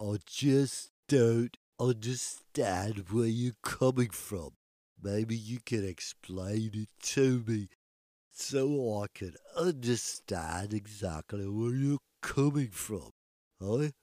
I just don't understand where you're coming from. Maybe you can explain it to me so I can understand exactly where you're coming from. Huh?